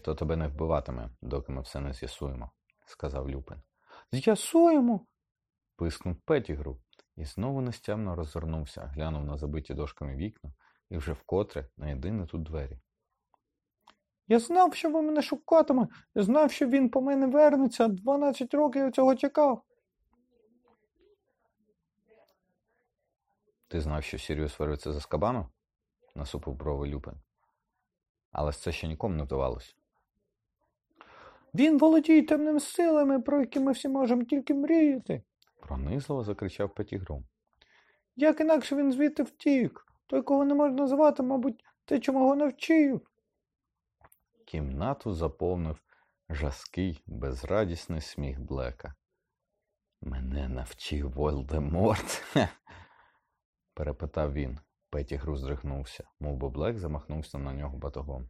ніхто тебе не вбиватиме, доки ми все не з'ясуємо, сказав Люпин. З'ясуємо. Пискнув Петтігру і знову нестямно роззирнувся, глянув на забиті дошками вікна і вже вкотре на єдині тут двері. Я знав, що ви мене шукатиме. Я знав, що він по мене вернеться. 12 років я цього чекав. Ти знав, що Сіріус вирветься з Азкабану? Насупив брови Люпин. Але це ще нікому не вдавалось. Він володіє темними силами, про які ми всі можемо тільки мріяти. Пронизливо закричав Петтігру. Як інакше він звідти втік? Той, кого не можна звати, мабуть, те, чому його навчив. Кімнату заповнив жаский, безрадісний сміх Блека. Мене навчив Волдеморт? Перепитав він. Петтігру здригнувся, мов би Блек замахнувся на нього батогом.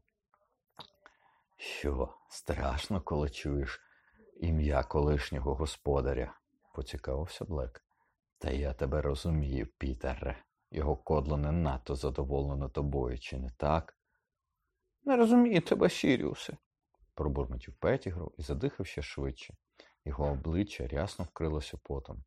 Що, страшно, коли чуєш ім'я колишнього господаря? Поцікавився Блек. Та я тебе розумію, Пітере. Його кодло не надто задоволено тобою, чи не так? Не розумію тебе, Сіріусе. Пробурмотів Петтігру і задихав ще швидше. Його обличчя рясно вкрилося потом.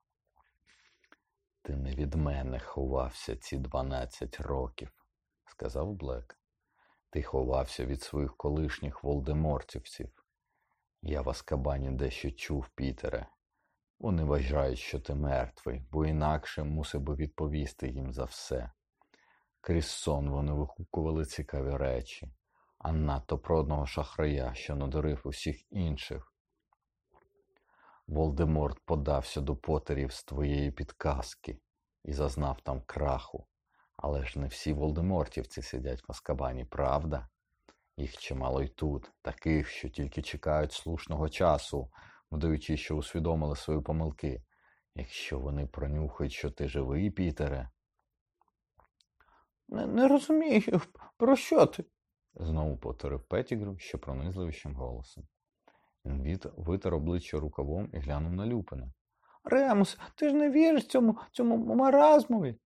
Ти не від мене ховався ці 12 років, сказав Блек. Ти ховався від своїх колишніх волдемортівців. Я в Азкабані дещо чув, Пітере. Вони вважають, що ти мертвий, бо інакше мусив би відповісти їм за все. Крізь сон вони вигукували цікаві речі, а надто про одного шахрая, що надурив усіх інших. Волдеморт подався до Поттерів з твоєї підказки і зазнав там краху. Але ж не всі волдемортівці сидять в Азкабані, правда? Їх чимало й тут, таких, що тільки чекають слушного часу, вдаючи, що усвідомили свої помилки. Якщо вони пронюхають, що ти живий, Пітере. Не розумію, про що ти? Знову повторив Петтігру, ще пронизливішим голосом. Він витер обличчя рукавом і глянув на Люпина. Ремус, ти ж не віриш цьому маразмові?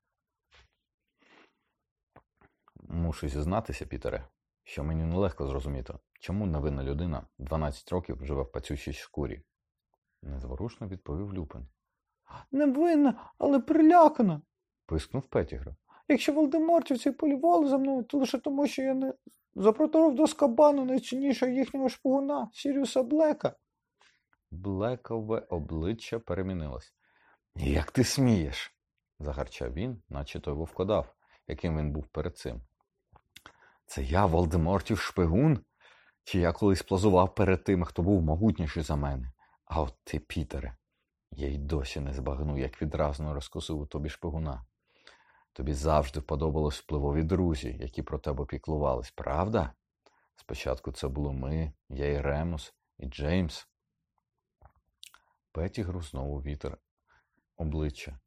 Мушу зізнатися, Пітере, що мені нелегко зрозуміти, чому невинна людина 12 років живе в пацючій шкурі. Незворушно відповів Люпин. Невинна, але прилякана. Пискнув Петтігру. Якщо волдемортівці полювали за мною, то лише тому, що я не запроторив до Азкабану найціннішого їхнього шпигуна, Сіріуса Блека. Блекове обличчя перемінилось. Як ти смієш? Загарчав він, наче той вовкодав, яким він був перед цим. Це я, Волдемортів шпигун? Чи я колись плазував перед тим, хто був могутніший за мене? А от ти, Пітере, я й досі не збагну, як відразу розкусив у тобі шпигуна. Тобі завжди подобались впливові друзі, які про тебе піклувались, правда? Спочатку це були ми, я і Ремус, і Джеймс. Петтігру знову вітер обличчя.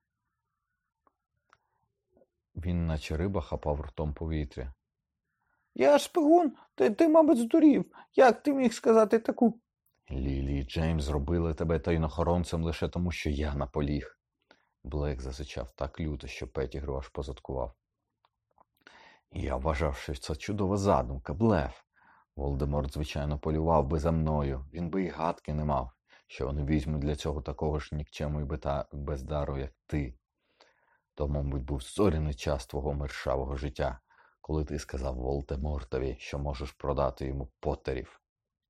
Він, наче риба, хапав ртом повітря. Я шпигун, ти, мабуть, здурів. Як ти міг сказати таку? Лілі і Джеймс зробили тебе таїнохоронцем лише тому, що я наполіг. Блек засичав так люто, що Петтігру аж позадкував. Я вважав, що це чудова задумка, блеф. Волдеморт, звичайно, полював би за мною. Він би і гадки не мав, що вони візьмуть для цього такого ж нікчему і бездару, як ти. То, мабуть, був зоряний час твого мершавого життя, коли ти сказав Волдемортові, що можеш продати йому Поттерів.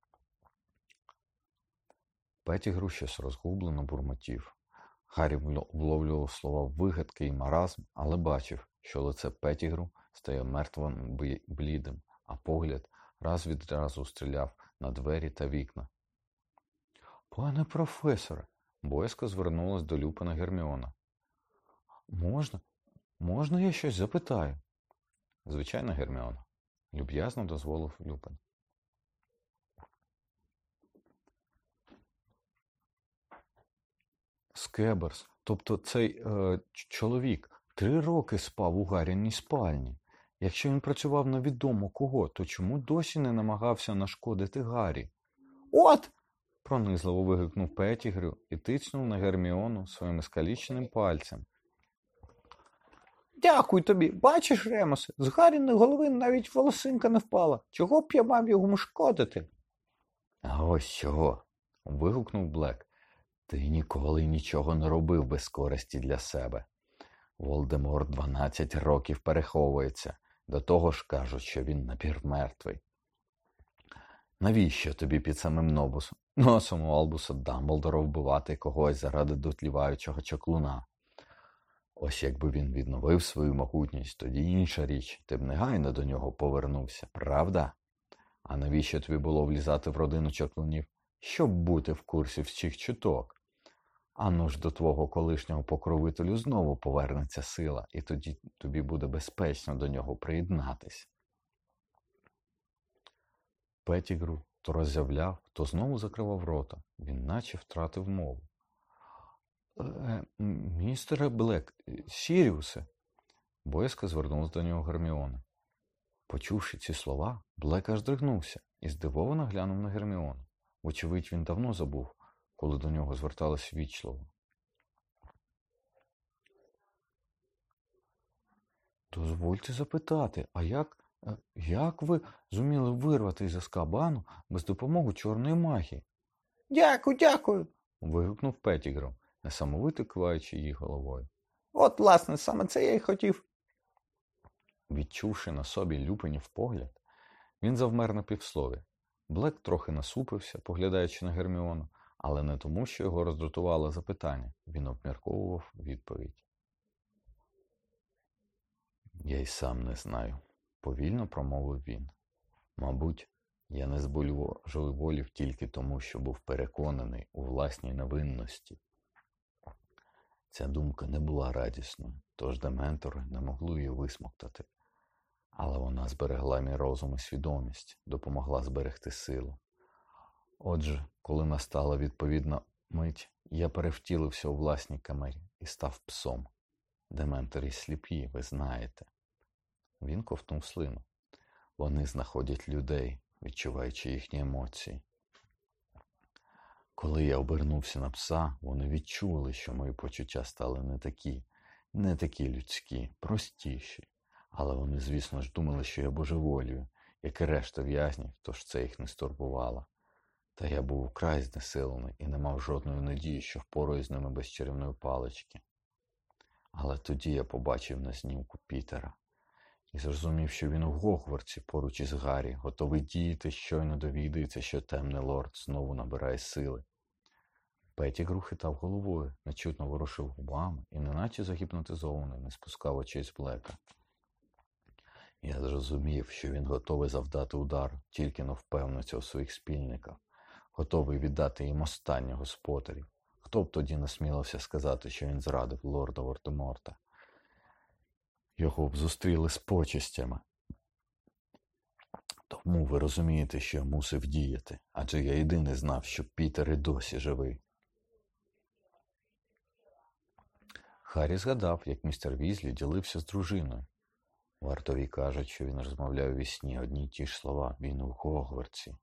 Петтігру щось розгублено бурмотів. Гаррі вловлював слова вигадки і маразм, але бачив, що лице Петтігру стає мертвим блідим, а погляд раз від разу стріляв на двері та вікна. Пане професоре, боязко звернулась до Люпина Герміона. Можна я щось запитаю? Звичайно, Герміона, люб'язно дозволив Люпин. Скеберс, тобто цей чоловік 3 роки спав у Гарріній спальні. Якщо він працював на відомо кого, то чому досі не намагався нашкодити Гаррі? От! Пронизливо вигукнув Петтігрю і тицнув на Герміону своїм скаліченим пальцем. Дякую тобі. Бачиш, Ремосе, з Гаріної голови навіть волосинка не впала. Чого б я мав йому шкодити? А ось чого. Вигукнув Блек. Ти ніколи нічого не робив без користі для себе. Волдеморт 12 років переховується. До того ж кажуть, що він напівмертвий. Навіщо тобі під самим носом у Албуса Дамблдора вбивати когось заради дотліваючого чаклуна? Ось якби він відновив свою могутність, тоді інша річ, ти б негайно до нього повернувся, правда? А навіщо тобі було влізати в родину чаклунів? Щоб бути в курсі всіх чуток. Ану ж до твого колишнього покровителю знову повернеться сила, і тоді тобі буде безпечно до нього приєднатись. Петтігру то роззявляв, то знову закривав рота. Він наче втратив мову. Містере Блек, Сіріусе, боязко звернулась до нього Герміона. Почувши ці слова, Блек аж здригнувся і здивовано глянув на Герміону. Вочевидь, він давно забув, коли до нього зверталось ввічливо. Дозвольте запитати, а як ви зуміли вирватися з Азкабану без допомоги чорної магії? Дякую. Вигукнув Петтігру, несамовито киваючи її головою. От, власне, саме це я й хотів. Відчувши на собі Люпинів погляд, він завмер на півслові. Блек трохи насупився, поглядаючи на Герміону, але не тому, що його роздратувало запитання. Він обмірковував відповідь. Я й сам не знаю, повільно промовив він. Мабуть, я не збожеволів тільки тому, що був переконаний у власній невинності. Ця думка не була радісною, тож дементори не могли її висмоктати. Але вона зберегла мій розум і свідомість, допомогла зберегти силу. Отже, коли настала відповідна мить, я перевтілився у власній камері і став псом. Дементори сліпі, ви знаєте. Він ковтнув слину. Вони знаходять людей, відчуваючи їхні емоції. Коли я обернувся на пса, вони відчули, що мої почуття стали не такі людські, простіші. Але вони, звісно ж, думали, що я божеволію, як і решта в'язнів, тож це їх не стурбувало. Та я був украй знесилений і не мав жодної надії, що впораюсь з ними без чарівної палички. Але тоді я побачив на знімку Пітера і зрозумів, що він у Гогвартсі поруч із Гаррі, готовий діяти, щойно довідається, що темний лорд знову набирає сили. Петтігру хитав головою, нечутно ворушив губами і, неначе загіпнотизований, не спускав очей з Блека. Я зрозумів, що він готовий завдати удар, тільки но впевниться у своїх спільниках, готовий віддати їм останнього з Поттерів. Хто б тоді насмілився сказати, що він зрадив лорда Волдеморта? Його б зустріли з почестями. Тому ви розумієте, що я мусив діяти, адже я єдиний знав, що Пітер і досі живий. Харрі згадав, як містер Візлі ділився з дружиною. Вартові кажуть, що він розмовляв у вісні одні й ті ж слова, він у Гогвартсі.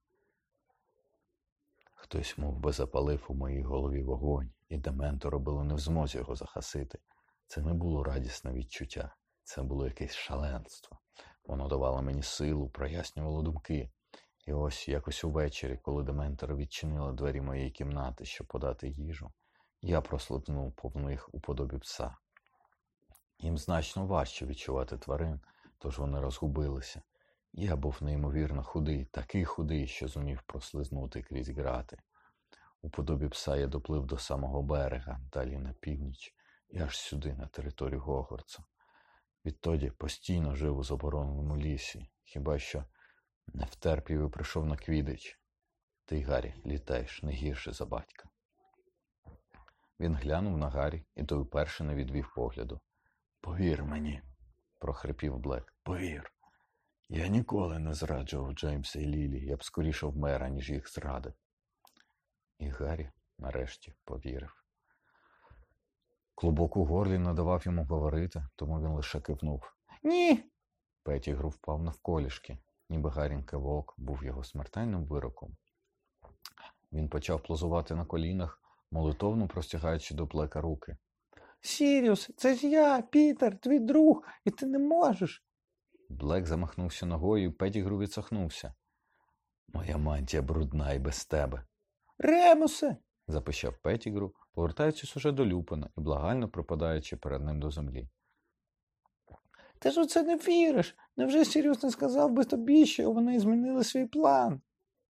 Хтось мов би запалив у моїй голові вогонь, і дементори були не в змозі його загасити. Це не було радісне відчуття, це було якесь шаленство. Воно давало мені силу, прояснювало думки. І ось якось увечері, коли дементори відчинили двері моєї кімнати, щоб подати їжу, я прослизнув повз них у подобі пса. Їм значно важче відчувати тварин, тож вони розгубилися. Я був неймовірно худий, такий худий, що зумів прослизнути крізь грати. У подобі пса я доплив до самого берега, далі на північ, і аж сюди, на територію Гогвартсу. Відтоді постійно жив у забороненому лісі, хіба що не втерпів і прийшов на Квідич. Ти, Гаррі, літаєш не гірше за батька. Він глянув на Гаррі, і той вперше не відвів погляду. «Повір мені», – прохрипів Блек, – «повір. Я ніколи не зраджував Джеймса і Лілі, я б скоріше вмер, аніж їх зрадив». І Гаррі нарешті повірив. Клубок у горлі не давав йому говорити, тому він лише кивнув. «Ні!» Петтігру впав навколішки, ніби Гаррін кивок був його смертельним вироком. Він почав плазувати на колінах, молитовно простягаючи до Блека руки. Сіріус, це ж я, Пітер, твій друг, і ти не можеш. Блек замахнувся ногою, і Петтігру відсахнувся. Моя мантія брудна і без тебе. Ремусе! Запищав Петтігру, повертаючись уже до Люпина і благально припадаючи перед ним до землі. Ти ж у це не віриш. Невже Сіріус не сказав би тобі, що вони змінили свій план?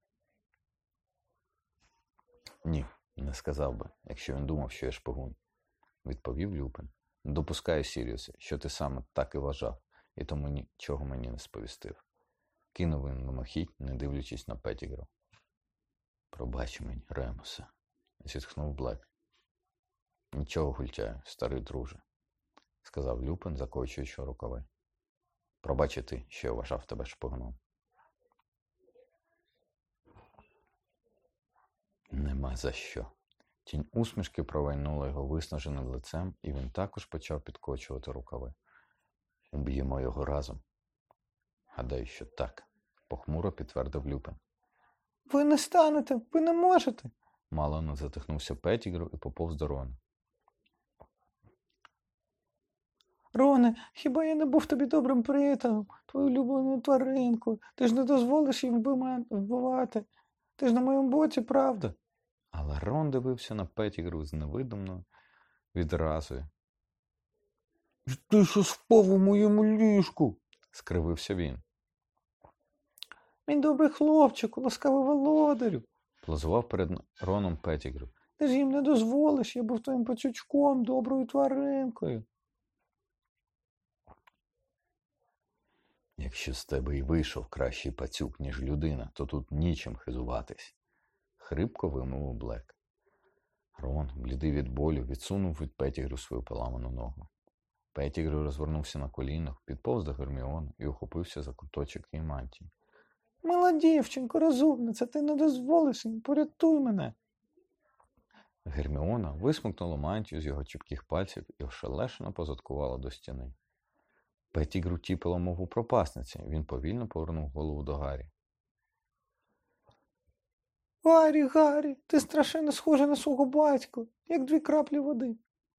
Ні, не сказав би, якщо він думав, що я шпигун. Відповів Люпин. Не допускаю, Сіріусе, що ти саме так і вважав, і тому нічого мені не сповістив. Кинув він мимохідь, не дивлячись на Петтігру. Пробач мені, Ремусе, зітхнув Блек. Нічого, гультяю, старий друже, сказав Люпин, закочуючи рукави. Пробач і ти, що я вважав тебе шпигуном. Нема за що. Тінь усмішки провайнула його виснаженим лицем, і він також почав підкочувати рукави. Б'ємо його разом. Гадаю, що так, похмуро підтвердив Люпин. Ви не станете, ви не можете. Мало не затихнувся Петтігру і поповз до Рона. Роне, хіба я не був тобі добрим приятелем, твою улюбленою тваринкою? Ти ж не дозволиш їм вбивати. Ти ж на моєму боці, правда? Але Рон дивився на Петтігру з невидимою відразою. Ти що спав у моєму ліжку? Скривився він. Мій добрий хлопчику, ласкавий володарю. Плазував перед Роном Петтігру. Ти ж їм не дозволиш, я був твоїм пацючком, доброю тваринкою. Якщо з тебе і вийшов кращий пацюк, ніж людина, то тут нічим хизуватись. Хрипко вимовив Блек. Рон, блідий від болю, відсунув від Петтігру свою поламану ногу. Петтігру розвернувся на колінах, підповз до Герміони і ухопився за куточок її мантії. Мила дівчинко, розумниця, ти не дозволиш їм, порятуй мене. Герміона висмикнула мантію з його чіпких пальців і ошелешено позадкувала до стіни. Петтігру тіпало мову пропасниці, він повільно повернув голову до Гаррі. Гаррі, ти страшенно схожий на свого батька, як дві краплі води.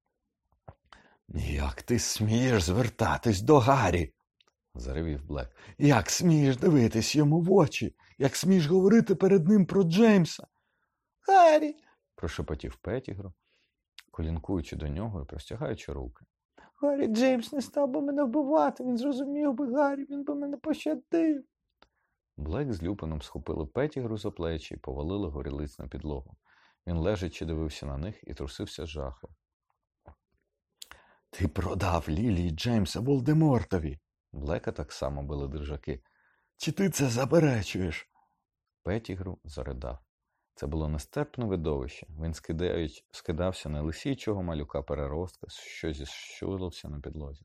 Як ти смієш звертатись до Гаррі? Заревів Блек. Як смієш дивитись йому в очі? Як смієш говорити перед ним про Джеймса? Гаррі, Прошепотів Петтігру, колінкуючи до нього і простягаючи руки. Гаррі, Джеймс не став би мене вбивати, він зрозумів би, Гаррі, він би мене пощадив. Блек з Люпином схопили Петтігру за плечі і повалили горілиць на підлогу. Він лежачи дивився на них і трусився з жаху. Ти продав Лілі і Джеймса Волдемортові. Блека так само били держаки. Чи ти це заперечуєш? Петтігру заридав. Це було нестерпне видовище. Він скидався на лисійчого малюка переростка, що зіщулився на підлозі.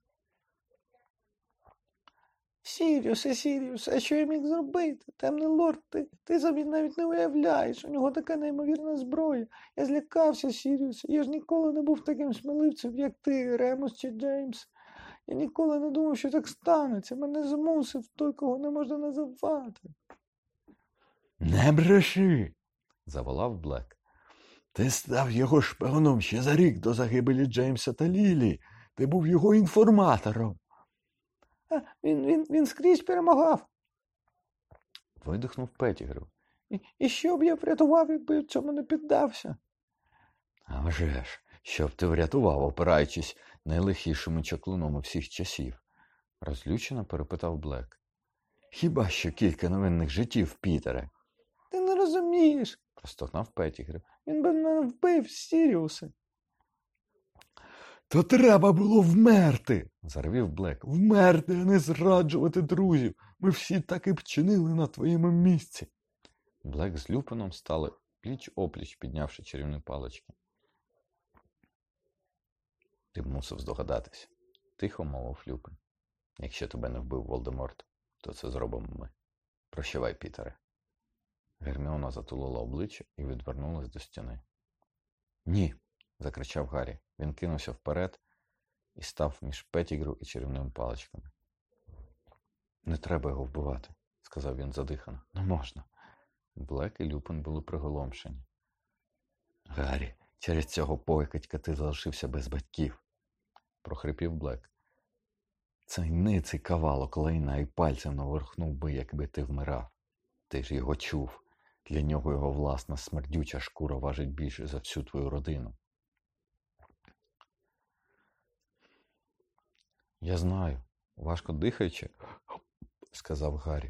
Сіріусе, а що я міг зробити? Темний лорд, ти собі навіть не уявляєш, у нього така неймовірна зброя. Я злякався, Сіріусе, я ж ніколи не був таким сміливцем, як ти, Ремус чи Джеймс. Я ніколи не думав, що так станеться. Мене змусив той, кого не можна називати. Не бреши, заволав Блек. Ти став його шпигуном ще за рік до загибелі Джеймса та Лілі. Ти був його інформатором. А, він скрізь перемагав. Видихнув Петтігру. І що б я врятував, якби цьому не піддався? А вже ж, щоб ти врятував, опираючись найлихішим чаклуном усіх часів? Розлючено перепитав Блек. Хіба що кілька невинних життів, Пітере? Ти не розумієш, Простогнав Петтігру. він би мене вбив, Сіріусе. То треба було вмерти, заревів Блек. Вмерти, а не зраджувати друзів. Ми всі так і б чинили на твоєму місці. Блек з Люпином стали пліч-опліч, піднявши чарівні палички. Ти б мусив здогадатись, тихо мовив Люпин. Якщо тебе не вбив Волдеморт, то це зробимо ми. Прощавай, Пітере. Герміона затулила обличчя і відвернулась до стіни. Ні, закричав Гаррі. Він кинувся вперед і став між Петтігру і чарівними паличками. Не треба його вбивати, сказав він задихано. Не можна. Блек і Люпин були приголомшені. Гаррі, через цього покидька ти залишився без батьків, прохрипів Блек. Цей ниций кавалок лайна і пальцем наверхнув би, якби ти вмирав. Ти ж його чув. Для нього його власна смердюча шкура важить більше за всю твою родину. Я знаю, важко дихаючи, сказав Гаррі.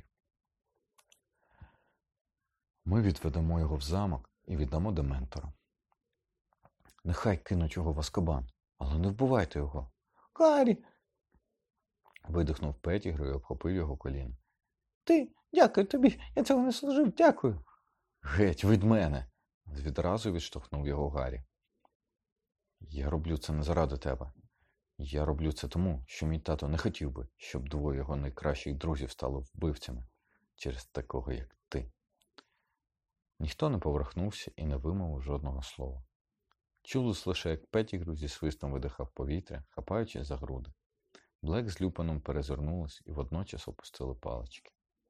Ми відведемо його в замок і віддамо дементорам. Нехай кинуть його в Азкабан, але не вбивайте його. Гаррі, Видихнув Петтігрю і обхопив його коліно. дякую тобі, я цього не служив, дякую. Геть від мене! Відразу відштовхнув його Гаррі. Я роблю це не заради тебе. Я роблю це тому, що мій тато не хотів би, щоб двоє його найкращих друзів стали вбивцями через такого, як ти. Ніхто не поверхнувся і не вимовив жодного слова. Чулось лише, як Петтігрю зі свистом видихав повітря, хапаючись за груди. Блек з Люпином перезирнулись і водночас опустили палички.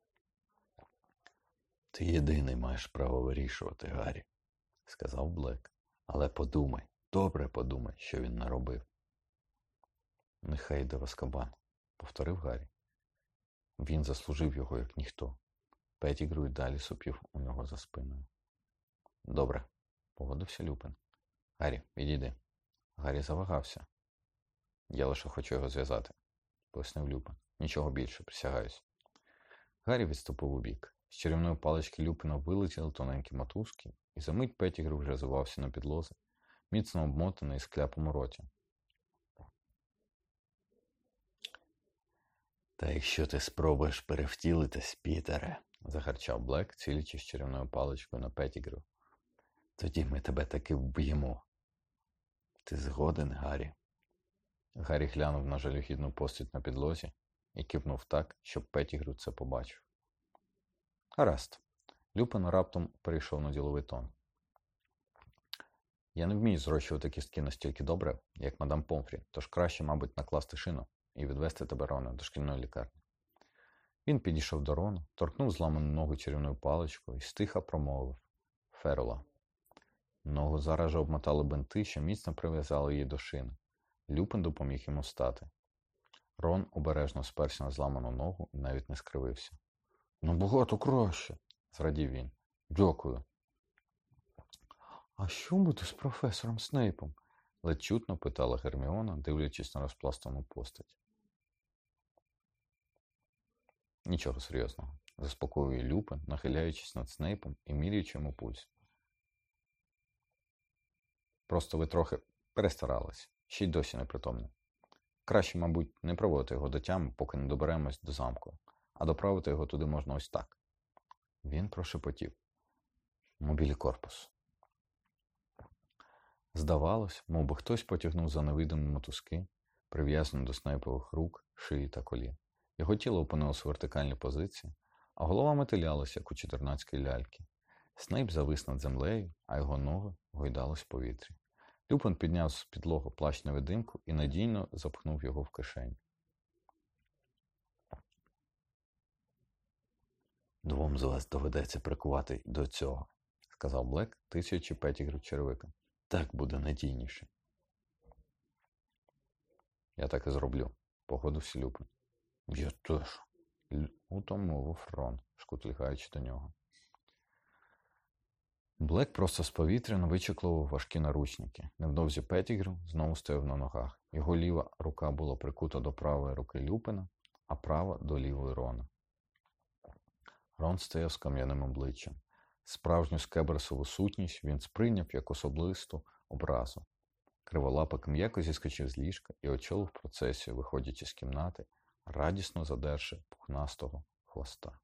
Ти єдиний маєш право вирішувати, Гаррі, сказав Блек. Але подумай, добре подумай, що він наробив. Нехай йде в Азкабан, повторив Гаррі. Він заслужив його, як ніхто. Петтігрю й далі сопів у нього за спиною. Добре, погодився Люпин. Гаррі, відійди. Гаррі завагався. Я лише хочу його зв'язати, пояснив Люпин. Нічого більше, присягаюсь. Гаррі відступив убік. З чарівної палички Люпина вилетіли тоненькі мотузки, і за мить Петтігрю вже звивався на підлозі, міцно обмотаний з кляпом у роті. Та якщо ти спробуєш перевтілитись, Пітере, загарчав Блек, цілячись чарівною паличкою на Петтігрю, тоді ми тебе таки вб'ємо. Ти згоден, Гаррі? Гаррі глянув на жалюгідну постать на підлозі і кивнув так, щоб Петтігрю це побачив. Гаразд. Люпин раптом перейшов на діловий тон. Я не вмію зрощувати кістки настільки добре, як мадам Помфрі, тож краще, мабуть, накласти шину і відвести тебе, Роне, до шкільної лікарні. Він підійшов до Рона, торкнув зламану ногу чарівною паличкою і стиха промовив: Ферула. Ногу зараз же обмотали бинти, що міцно прив'язали її до шини. Люпин допоміг йому встати. Рон обережно сперся на зламану ногу і навіть не скривився. Набагато краще, зрадів він. Дякую. А що буде з професором Снейпом? Ледь чутно питала Герміона, дивлячись на розпластану постать. Нічого серйозного, заспокоює Люпин, нахиляючись над Снейпом і міряючи йому пульс. Просто ви трохи перестарались, ще й досі непритомний. Краще, мабуть, не проводити його до тями, поки не доберемось до замку, а доправити його туди можна ось так. Він прошепотів. Мобілі корпус. Здавалось, мов би хтось потягнув за невидимі мотузки, прив'язані до Снейпових рук, шиї та колін. Його тіло опинилось у вертикальній позиції, а голова метилялася, як у чотирнацькій ляльки. Снейп завис над землею, а його ноги гойдались в повітрі. Люпин підняв з підлоги плащ-невидимку і надійно запхнув його в кишень. Двом з вас доведеться прикувати до цього, сказав Блек, тисячи Петтігрю черевика. Так буде надійніше. Я так і зроблю, погодився Люпин. Я теж, утомив Рон, шкутильгаючи до нього. Блек просто з повітря вичеклував важкі наручники. Невдовзі Петтігрю знову стояв на ногах. Його ліва рука була прикута до правої руки Люпина, а права до лівої Рона. Рон стояв з кам'яним обличчям. Справжню скеберсову сутність він сприйняв як особисту образу. Криволапик м'яко зіскочив з ліжка і очолив процесію, виходячи з кімнати, радісно задерши пухнастого хвоста.